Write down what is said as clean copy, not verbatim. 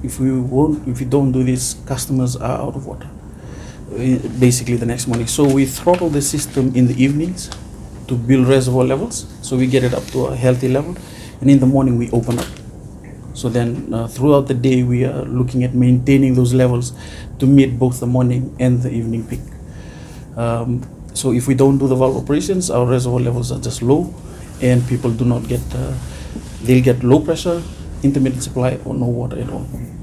If we don't do this, customers are out of water basically the next morning. So we throttle the system in the evenings to build reservoir levels, so we get it up to a healthy level, and in the morning we open up. So then throughout the day we are looking at maintaining those levels to meet both the morning and the evening peak. So if we don't do the valve operations, our reservoir levels are just low, and people do not get, they'll get low pressure, intermittent supply, or no water at all.